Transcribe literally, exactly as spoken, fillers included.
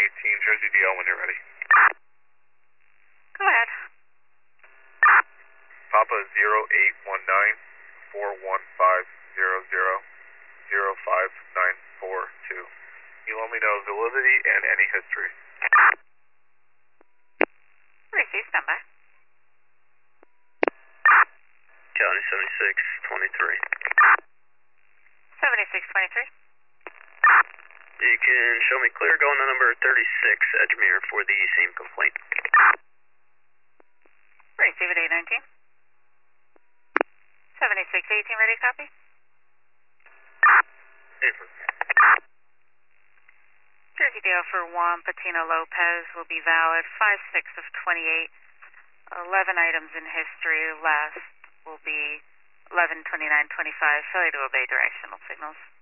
eighteen, Jersey D L when you're ready. Go ahead. Papa zero eight one nine four one five zero zero zero five nine four two. You let me know validity and any history. Receive, stand by. County seventy-six twenty-three. seventy-six twenty-three. You can show me clear going to number thirty-six, Edgemere, for the same complaint. Receive at eight nineteen. seventy-six eighteen, ready, copy? Jersey D L for Juan Patino Lopez will be valid five six of twenty-eight. eleven items in history. Last will be eleven twenty-nine twenty-five. Failure to obey directional signals.